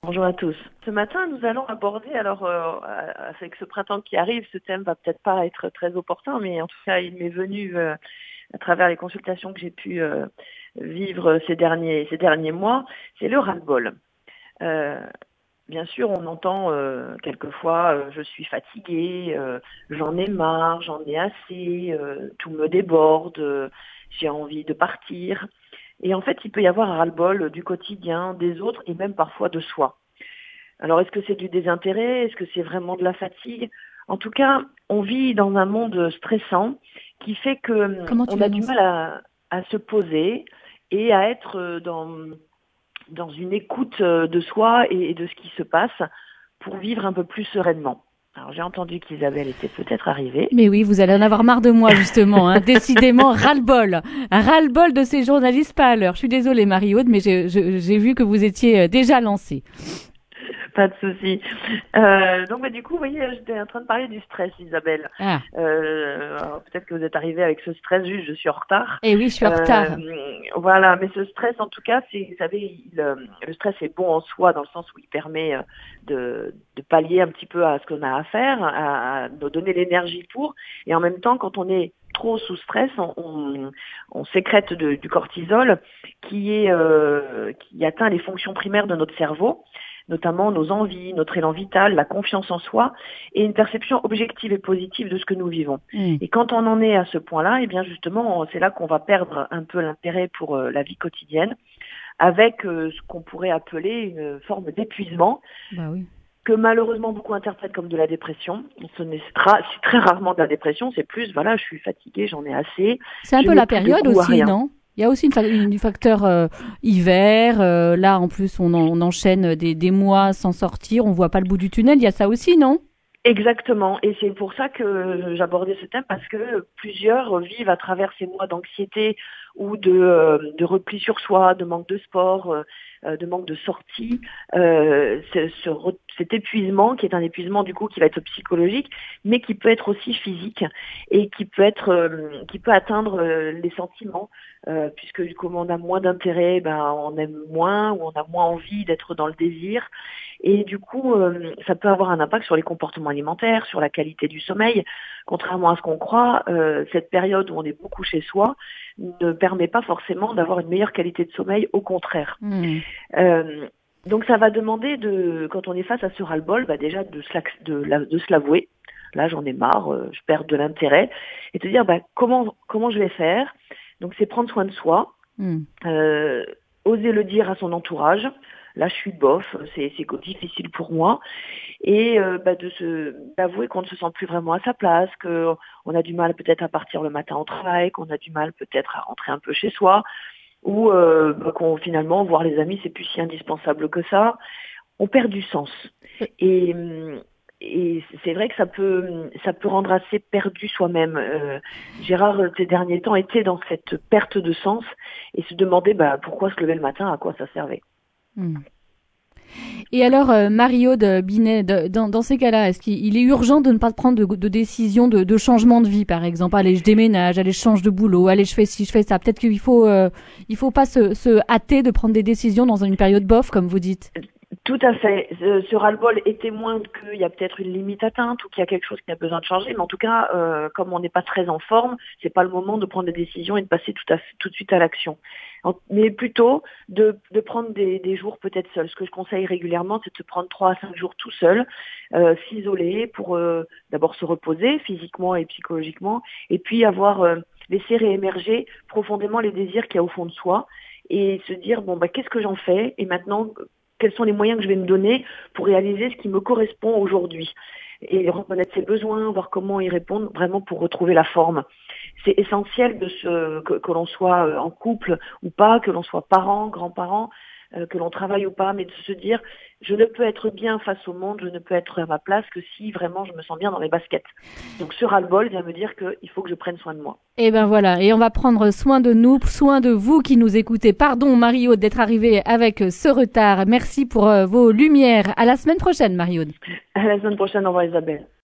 Bonjour à tous. Ce matin, nous allons aborder, avec ce printemps qui arrive, ce thème va peut-être pas être très opportun, mais en tout cas, il m'est venu à travers les consultations que j'ai pu vivre ces derniers mois, c'est le ras-le-bol. Euh, Bien sûr, on entend quelquefois je suis fatiguée, j'en ai marre, j'en ai assez, tout me déborde, j'ai envie de partir. Et en fait, il peut y avoir un ras-le-bol du quotidien, des autres et même parfois de soi. Alors, est-ce que c'est du désintérêt? Est-ce que c'est vraiment de la fatigue? En tout cas, on vit dans un monde stressant qui fait que Comment tu on a du l'annonces? mal à se poser et à être dans une écoute de soi et de ce qui se passe pour vivre un peu plus sereinement. Alors, j'ai entendu qu'Isabelle était peut-être arrivée. Mais oui, vous allez en avoir marre de moi, justement. Hein. Décidément, ras-le-bol. Ras-le-bol de ces journalistes pas à l'heure. Je suis désolée, Marie-Aude, mais j'ai vu que vous étiez déjà lancée. Pas de souci. Donc, du coup, vous voyez, j'étais en train de parler du stress, Isabelle. Ah, Alors, peut-être que vous êtes arrivée avec ce stress, juste je suis en retard. eh oui, je suis en retard. Voilà, mais ce stress, en tout cas, vous savez, le stress est bon en soi dans le sens où il permet de pallier un petit peu à ce qu'on a à faire, à nous donner l'énergie pour. Et en même temps, quand on est trop sous stress, on sécrète du cortisol qui atteint les fonctions primaires de notre cerveau, notamment nos envies, notre élan vital, la confiance en soi et une perception objective et positive de ce que nous vivons. Hmm. Et quand on en est à ce point-là, eh bien justement, c'est là qu'on va perdre un peu l'intérêt pour la vie quotidienne, avec ce qu'on pourrait appeler une forme d'épuisement, Bah oui. que malheureusement beaucoup interprètent comme de la dépression. C'est très rarement de la dépression, c'est plus, voilà, je suis fatiguée, j'en ai assez, C'est un je peu n'ai la plus de période goût à aussi, rien. non? Il y a aussi du facteur hiver. Là, en plus, on enchaîne des mois sans sortir. On voit pas le bout du tunnel. Il y a ça aussi, non? Exactement, et c'est pour ça que j'abordais ce thème parce que plusieurs vivent à travers ces mois d'anxiété ou de repli sur soi, de manque de sport, de manque de sortie, cet épuisement qui est un épuisement du coup qui va être psychologique, mais qui peut être aussi physique et qui peut atteindre les sentiments, puisque comme on a moins d'intérêt, ben on aime moins ou on a moins envie d'être dans le désir. Et du coup, ça peut avoir un impact sur les comportements alimentaires, sur la qualité du sommeil. Contrairement à ce qu'on croit, cette période où on est beaucoup chez soi ne permet pas forcément d'avoir une meilleure qualité de sommeil, au contraire. Hmm. Donc ça va demander quand on est face à ce ras-le-bol, bah déjà de se l'avouer. Là, j'en ai marre, je perds de l'intérêt, et te dire comment je vais faire. Donc c'est prendre soin de soi, Hmm. euh, oser le dire à son entourage. Là, je suis bof, c'est difficile pour moi, et d'avouer qu'on ne se sent plus vraiment à sa place, que on a du mal peut-être à partir le matin au travail, qu'on a du mal peut-être à rentrer un peu chez soi, ou qu'on finalement voir les amis c'est plus si indispensable que ça. On perd du sens, et et c'est vrai que ça peut rendre assez perdu soi-même. Gérard, ces derniers temps, était dans cette perte de sens et se demandait pourquoi se lever le matin, à quoi ça servait. Hmm. Et alors, Marie-Aude Binet, dans ces cas-là, est-ce qu'il est urgent de ne pas prendre de décision de changement de vie, par exemple? Allez, je déménage, allez, je change de boulot, allez, je fais ci, je fais ça. Peut-être il faut pas se hâter de prendre des décisions dans une période bof, comme vous dites. Tout à fait. Ce ras-le-bol est témoin qu'il y a peut-être une limite atteinte ou qu'il y a quelque chose qui a besoin de changer. Mais en tout cas, comme on n'est pas très en forme, c'est pas le moment de prendre des décisions et de passer tout de suite à l'action. Mais plutôt de prendre des jours peut-être seuls. Ce que je conseille régulièrement, c'est de se prendre 3 à 5 jours tout seul, s'isoler pour d'abord se reposer physiquement et psychologiquement, et puis avoir laissé réémerger profondément les désirs qu'il y a au fond de soi et se dire qu'est-ce que j'en fais et maintenant quels sont les moyens que je vais me donner pour réaliser ce qui me correspond aujourd'hui. Et reconnaître ses besoins, voir comment y répondre, vraiment pour retrouver la forme. C'est essentiel que l'on soit en couple ou pas, que l'on soit parents, grands-parents, que l'on travaille ou pas, mais de se dire, je ne peux être bien face au monde, je ne peux être à ma place que si vraiment je me sens bien dans mes baskets. Donc ce ras-le-bol vient me dire qu'il faut que je prenne soin de moi. Et ben voilà, et on va prendre soin de nous, soin de vous qui nous écoutez. Pardon, Marie-Aude, d'être arrivée avec ce retard. Merci pour vos lumières. À la semaine prochaine, Marie-Aude. À la semaine prochaine, au revoir Isabelle.